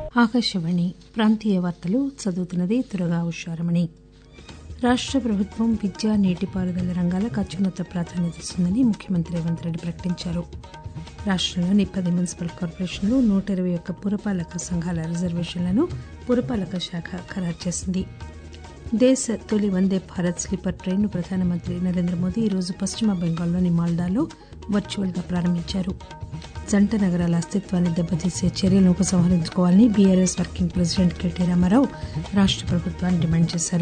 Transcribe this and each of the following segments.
ఆకాశవాణి ప్రాంతీయ వార్తలు చదువుతున్నది తురగా ఉషారమణి. రాష్ట ప్రభుత్వం విద్య, నీటిపారుదల రంగాలకు అత్యున్నత ప్రాధాన్యత ఇస్తుందని ముఖ్యమంత్రి రేవంత్ రెడ్డి ప్రకటించారు. రాష్టంలోని 10 మున్సిపల్ కార్పొరేషన్లు, 121 పురపాలక సంఘాల రిజర్వేషన్లను పురపాలక శాఖ ఖరారు చేసింది. దేశ తొలి వందే భారత్ స్లీపర్ ట్రైన్ను ప్రధానమంత్రి నరేంద్ర మోదీ ఈరోజు పశ్చిమ బెంగాల్లోని మాల్దాలో వర్చువల్ గా ప్రారంభించారు. జంట నగరాల అస్తిత్వాన్ని దెబ్బతీసే చర్యలను ఉపసంహరించుకోవాలని BRS working president KT Ramarao రాష్ట ప్రభుత్వాన్ని డిమాండ్ చేశారు.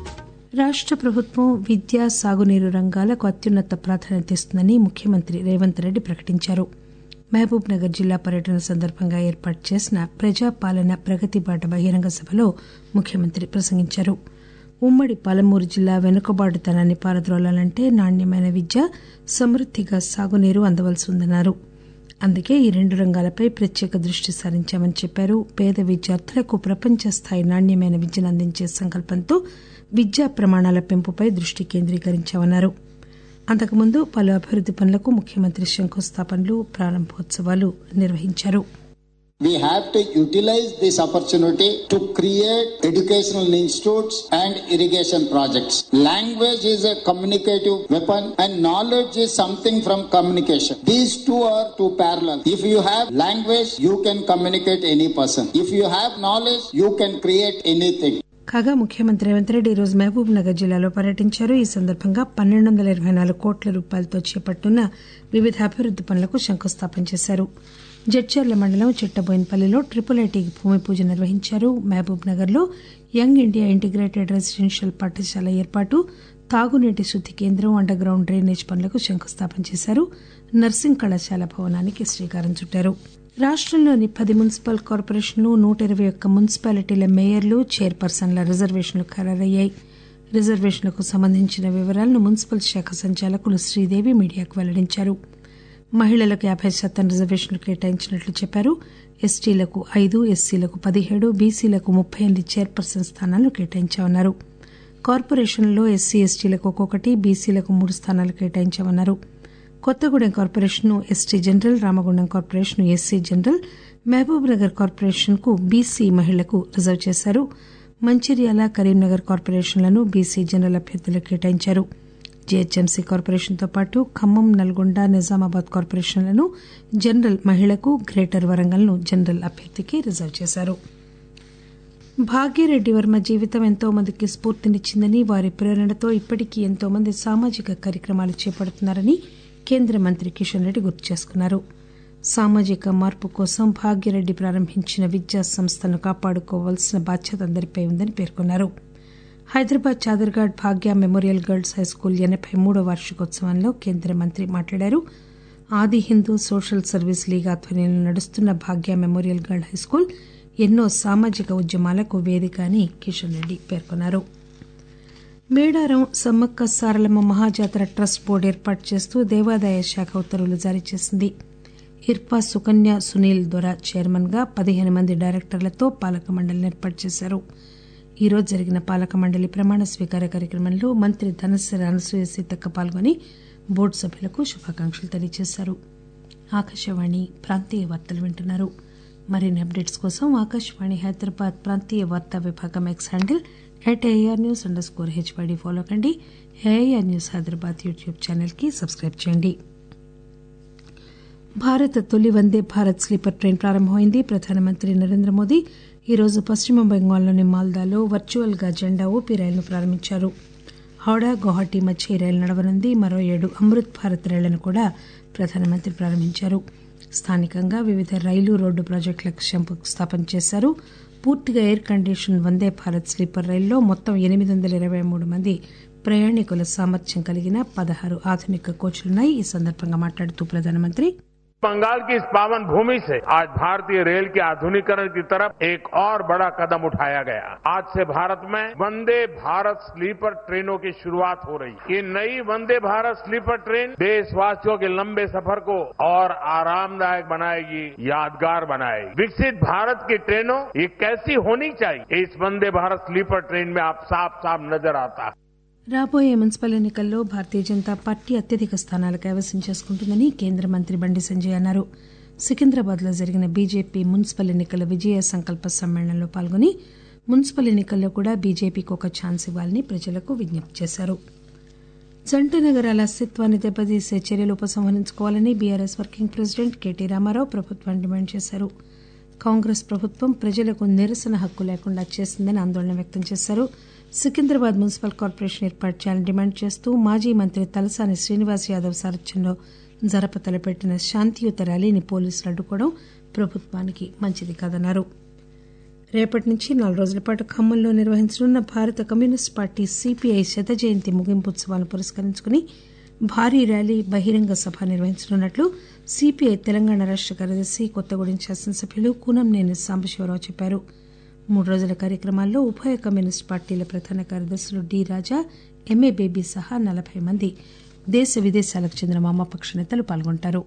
రాష్ట ప్రభుత్వం విద్య, సాగునీరు రంగాలకు అత్యున్నత ప్రాధాన్యత ఇస్తుందని ముఖ్యమంత్రి రేవంత్ రెడ్డి ప్రకటించారు. మహబూబ్ నగర్ జిల్లా పర్యటన సందర్భంగా ఏర్పాటు చేసిన ప్రజాపాలన ప్రగతి బాట బహిరంగ సభలో ముఖ్యమంత్రి ప్రసంగించారు. ఉమ్మడి పాలమూరు జిల్లా వెనుకబాటుతనాన్ని పారద్రోలాలంటే నాణ్యమైన విద్య, సమృద్దిగా సాగునీరు అందవలసి ఉందన్నారు. అందుకే ఈ 2 రంగాలపై ప్రత్యేక దృష్టి సారించామని చెప్పారు. పేద విద్యార్థులకు ప్రపంచ స్థాయి నాణ్యమైన విద్యను అందించే సంకల్పంతో విద్యా ప్రమాణాల పెంపుపై దృష్టి కేంద్రీకరించామన్నారు. అంతకుముందు పలు అభివృద్ది పనులకు ముఖ్యమంత్రి శంకుస్థాపనలు, ప్రారంభోత్సవాలు నిర్వహించారు. We have to utilize this opportunity to create educational institutes and irrigation projects. Language is a communicative weapon and knowledge is something from communication. These two are two parallel. If you have language, you can communicate any person. If you have knowledge, you can create anything. కాగా ముఖ్యమంత్రి రేవంత్ రెడ్డి ఈరోజు మహబూబ్ నగర్ జిల్లాలో పర్యటించారు. ఈ సందర్భంగా 1224 కోట్ల రూపాయలతో చేపట్టున్న వివిధ అభివృద్ది పనులకు శంకుస్థాపన చేశారు. జడ్చర్ల మండలం చిట్టబోయినపల్లిలో IIIT భూమి పూజ నిర్వహించారు. మహబూబ్ నగర్ లో యంగ్ ఇండియా ఇంటిగ్రేటెడ్ రెసిడెన్షియల్ పాఠశాల ఏర్పాటు, తాగునీటి శుద్ది కేంద్రం, అండర్ గ్రౌండ్ డ్రైనేజ్ పనులకు శంకుస్థాపన చేశారు. నర్సింగ్ కళాశాల భవనానికి శ్రీకారం చుట్టారు. రాష్టంలోని 10 మున్సిపల్ కార్పొరేషన్లు, 121 మున్సిపాలిటీల మేయర్లు, చైర్పర్సన్ల రిజర్వేషన్లు ఖరారయ్యాయి. రిజర్వేషన్లకు సంబంధించిన వివరాలను మున్సిపల్ శాఖ సంచాలకులు శ్రీదేవి మీడియాకు వెల్లడించారు. మహిళలకు 50% రిజర్వేషన్లు కేటాయించినట్లు చెప్పారు. ఎస్టీలకు 5, ఎస్సీలకు 17, బీసీలకు 38 చైర్పర్సన్ స్థానాలను కేటాయించామన్నారు. కార్పొరేషన్లలో ఎస్సీ, ఎస్టీలకు ఒక్కొక్కటి, బీసీలకు 3 స్థానాలు కేటాయించామన్నారు. Kothagudem corporation ST general, Ramagundam corporation SC general, Mahabub Nagar corporation కు బీసీ మహిళలకు రిజర్వ్ చేశారు. మంచిర్యాల, కరీంనగర్ కార్పొరేషన్లను బీసీ జనరల్ అభ్యర్థులకు కేటాయించారు. జీహెచ్ఎంసీ కార్పొరేషన్తో పాటు ఖమ్మం, నల్గొండ, నిజామాబాద్ కార్పొరేషన్లను జనరల్ మహిళకు, గ్రేటర్ వరంగల్ ను జనరల్ అభ్యర్థికి రిజర్వ్ చేశారు. భాగ్యరెడ్డి వర్మ జీవితం ఎంతో మందికి స్ఫూర్తినిచ్చిందని, వారి ప్రేరణతో ఇప్పటికీ ఎంతో మంది సామాజిక కార్యక్రమాలు చేపడుతున్నారని కేంద్ర మంత్రి కిషన్ రెడ్డి గుర్తు చేసుకున్నారు. సామాజిక మార్పు కోసం భాగ్యరెడ్డి ప్రారంభించిన విద్యా సంస్థలను కాపాడుకోవాల్సిన బాధ్యత అందరిపై ఉందని పేర్కొన్నారు. Hyderabad Chaderghat Bhagya memorial girls high school 83వ వార్షికోత్సవంలో కేంద్ర మంత్రి మాట్లాడారు. ఆది హిందూ సోషల్ సర్వీస్ లీగ్ ఆధ్వర్యంలో నడుస్తున్న భాగ్య మెమోరియల్ గర్ల్ హైస్కూల్ ఎన్నో సామాజిక ఉద్యమాలకు వేదిక అని కిషన్ రెడ్డి పేర్కొన్నారు. మేడారం సమ్మక్క సారలమ్మ మహాజాతర ట్రస్ట్ బోర్డు ఏర్పాటు చేస్తూ దేవాదాయ శాఖ ఉత్తర్వులు జారీ చేసింది. ఇర్పా సుకన్య సునీల్ దొర చైర్మన్ గా 15 మంది డైరెక్టర్లతో పాలక మండలిని ఏర్పాటు చేశారు. ఈ రోజు జరిగిన పాలక మండలి ప్రమాణ స్వీకార కార్యక్రమంలో మంత్రి ధనసరి అనసూయ సీతక్క పాల్గొని బోర్డు సభ్యులకు శుభాకాంక్షలు తెలియజేశారు. ఆకాశవాణి ప్రాంతీయ వార్తలు వింటున్నారు. మరిన్ని అప్డేట్స్ కోసం ఆకాశవాణి హైదరాబాద్ ప్రాంతీయ వార్తా విభాగం ఎక్స్ హ్యాండిల్ @AIRnews_HYD ఫాలో కండి. AIR news Hyderabad YouTube channel కి సబ్స్క్రైబ్ చేయండి. భారత తొలి వందే భారత్ స్లీపర్ ట్రైన్ ప్రారంభమైంది. ప్రధానమంత్రి నరేంద్ర మోదీ ఈరోజు పశ్చిమ బెంగాల్లోని మాల్దాలో వర్చువల్ గా జెండా ఊపి రైలును ప్రారంభించారు. హౌడా, గౌహటి మధ్య ఈ రైలు నడవనుంది. మరో 7 అమృత్ భారత్ రైళ్లను కూడా ప్రధానమంత్రి ప్రారంభించారు. స్థానికంగా వివిధ రైలు, రోడ్డు ప్రాజెక్టులకు శంకుస్థాపన చేశారు. పూర్తిగా air condition Vande Bharat sleeper రైల్లో మొత్తం 823 మంది ప్రయాణికుల సామర్థ్యం కలిగిన 16 ఆధునిక కోచ్లున్నాయి. ఈ సందర్భంగా మాట్లాడుతూ ప్రధానమంత్రి बंगाल की इस पावन भूमि से आज भारतीय रेल के आधुनिकीकरण की तरफ एक और बड़ा कदम उठाया गया। आज से भारत में वंदे भारत स्लीपर ट्रेनों की शुरुआत हो रही है। ये नई वंदे भारत स्लीपर ट्रेन देशवासियों के लंबे सफर को और आरामदायक बनाएगी, यादगार बनाएगी। विकसित भारत की ट्रेनों ये कैसी होनी चाहिए, इस वंदे भारत स्लीपर ट्रेन में आप साफ साफ नजर आता है। రాబోయే మున్సిపల్ ఎన్నికల్లో భారతీయ జనతా పార్టీ అత్యధిక స్థానాలు కైవసం చేసుకుంటుందని కేంద్ర మంత్రి బండి సంజయ్ అన్నారు. సికింద్రాబాద్ లో జరిగిన బీజేపీ మున్సిపల్ ఎన్నికల విజయ సంకల్ప సమ్మేళనంలో పాల్గొని మున్సిపల్ ఎన్నికల్లో కూడా బీజేపీకి ఒక ఛాన్స్ ఇవ్వాలని ప్రజలకు విజ్ఞప్తి చేశారు. జంట నగరాల అస్తిత్వాన్ని దెబ్బతీసే చర్యలు ఉపసంహరించుకోవాలని BRS working president KT Ramarao ప్రభుత్వాన్ని డిమాండ్ చేశారు. కాంగ్రెస్ ప్రభుత్వం ప్రజలకు నిరసన హక్కు లేకుండా చేసిందని ఆందోళన వ్యక్తం చేశారు. సికింద్రాబాద్ మున్సిపల్ కార్పొరేషన్ ఏర్పాటు చేయాలని డిమాండ్ చేస్తూ మాజీ మంత్రి తలసాని శ్రీనివాస్ యాదవ్ సారథ్యంలో తలపెట్టిన శాంతియుత ర్యాలీని పోలీసులు అడ్డుకోవడం ప్రభుత్వానికి మంచిది కాదన్నారు. రేపటి నుంచి 4 రోజుల పాటు ఖమ్మంలో నిర్వహించనున్న భారత కమ్యూనిస్టు పార్టీ సిపిఐ శత జయంతి ముగింపు ఉత్సవాలను పురస్కరించుకుని భారీ ర్యాలీ బహిరంగ సభ నిర్వహించనున్నట్లు సిపిఐ తెలంగాణ రాష్ట కార్యదర్శి కొత్తగూడెం శాసనసభ్యులు కూనంనేని సాంబశివరావు చెప్పారు. 3 రోజుల కార్యక్రమాల్లో ఉభయ కమ్యూనిస్టు పార్టీల ప్రధాన కార్యదర్శులు డి రాజా, ఎంఏ బేబీ సహా 40 మంది దేశ విదేశాలకు చెందిన వామపక్ష నేతలు పాల్గొంటారు.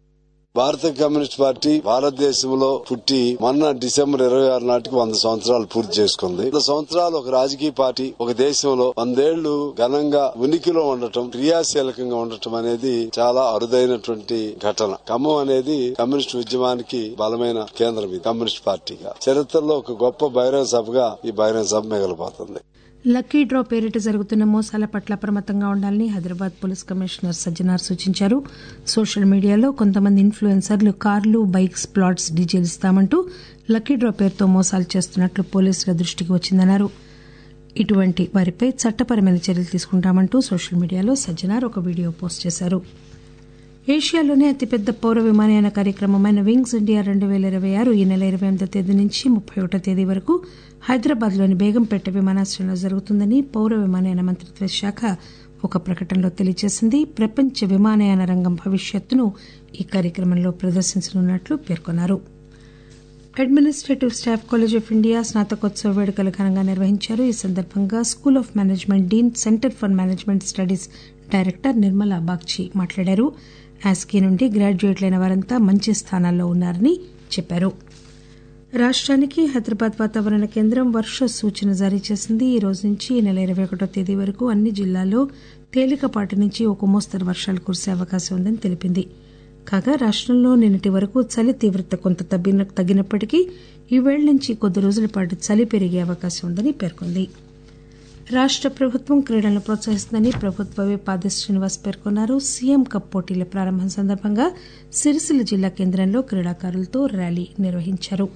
భారత కమ్యూనిస్ట్ పార్టీ భారతదేశంలో పుట్టి మొన్న డిసెంబర్ 26 నాటికి 100 సంవత్సరాలు పూర్తి చేసుకుంది. 100 సంవత్సరాలు ఒక రాజకీయ పార్టీ ఒక దేశంలో 100 ఏళ్లు ఘనంగా ఉనికిలో ఉండటం, క్రియాశీలకంగా ఉండటం అనేది చాలా అరుదైనటువంటి ఘటన. ఖమ్మం అనేది కమ్యూనిస్ట్ ఉద్యమానికి బలమైన కేంద్రం. ఇది కమ్యూనిస్ట్ పార్టీగా చరిత్రలో ఒక గొప్ప బహిరంగ సభగా ఈ బహిరంగ సభ మిగిలిపోతుంది. లక్కీ డ్రా పేరిట జరుగుతున్న మోసాల పట్ల అప్రమత్తంగా ఉండాలని హైదరాబాద్ పోలీస్ కమిషనర్ సజ్జనార్ సూచించారు. సోషల్ మీడియాలో కొంతమంది ఇన్ఫ్లుయెన్సర్లు కార్లు, బైక్స్, ప్లాట్స్, డీజేలు ఇస్తామంటూ లక్కీ డ్రా పేరుతో మోసాలు చేస్తున్నట్లు పోలీసుల దృష్టికి వచ్చిందన్నారు. ఇటువంటి వారిపై చట్టపరమైన చర్యలు తీసుకుంటామంటూ సోషల్ మీడియాలో సజ్జనార్ ఒక వీడియో పోస్ట్ చేశారు. ఏషియాలోనే అతిపెద్ద పౌర విమానయాన కార్యక్రమమైన వింగ్స్ ఇండియా 2026 ఈ నెల 28వ తేదీ నుంచి 31వ తేదీ వరకు హైదరాబాద్లోని బేగంపేట విమానాశ్రయంలో జరుగుతుందని పౌర విమానయాన మంత్రిత్వ శాఖ ఒక ప్రకటనలో తెలియజేసింది. ప్రపంచ విమానయాన రంగం భవిష్యత్తును ఈ కార్యక్రమంలో ప్రదర్శించనున్నట్లు పేర్కొన్నారు. Administrative staff college of India స్నాతకోత్సవ వేడుకలు ఘనంగా నిర్వహించారు. ఈ సందర్భంగా school of management dean, centre for management studies director Nirmala Bagchi మాట్లాడారు. ఆస్కీ నుండి గ్రాడ్యుయేట్లైన వారంతా మంచి స్థానాల్లో ఉన్నారని చెప్పారు. రాష్ట్రానికి హైదరాబాద్ వాతావరణ కేంద్రం వర్ష సూచన జారీ చేసింది. ఈ రోజు నుంచి ఈ నెల 21వ తేదీ వరకు అన్ని జిల్లాల్లో తేలికపాటి నుంచి ఒక మోస్తరు వర్షాలు కురిసే అవకాశం ఉందని తెలిపింది. కాగా రాష్టంలో నిన్నటి వరకు చలి తీవ్రత కొంత తగ్గినప్పటికీ ఈవేళ నుంచి కొద్ది రోజుల పాటు చలి పెరిగే అవకాశం ఉందని పేర్కొంది. రాష్ట ప్రభుత్వం క్రీడలను ప్రోత్సహిస్తుందని ప్రభుత్వ విప్ ఆది శ్రీనివాస్ పేర్కొన్నారు. సీఎం కప్ పోటీల ప్రారంభం సందర్భంగా సిరిసిల్ల జిల్లా కేంద్రంలో క్రీడాకారులతో ర్యాలీ నిర్వహించారు.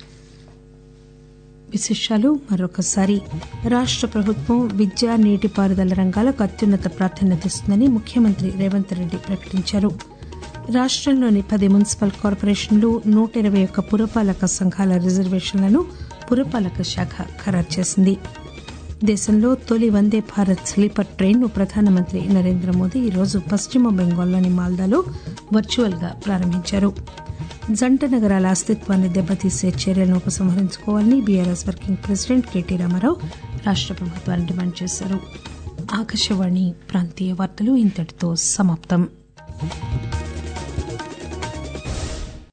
విశేషాలు మరొకసారి. రాష్ట ప్రభుత్వం విద్య, నీటిపారుదల రంగాలకు అత్యున్నత ప్రాధాన్యత ఇస్తుందని ముఖ్యమంత్రి రేవంత్ రెడ్డి ప్రకటించారు. రాష్టంలోని 10 మున్సిపల్ కార్పొరేషన్లు, 121 పురపాలక సంఘాల రిజర్వేషన్లను పురపాలక శాఖ ఖరారు చేసింది. దేశంలో తొలి వందే భారత్ స్లీపర్ ట్రైన్ను ప్రధానమంత్రి నరేంద్ర మోదీ ఈరోజు పశ్చిమ బెంగాల్లోని మాల్దాలో వర్చువల్ గా ప్రారంభించారు. జంట నగరాల అస్తిత్వాన్ని దెబ్బతీసే చర్యలను ఉపసంహరించుకోవాలని BRS working president KT Ramarao రాష్ట ప్రభుత్వాన్ని డిమాండ్ చేశారు. ఆకాశవాణి ప్రాంతీయ వార్తలు ఇంతటితో సమాప్తం.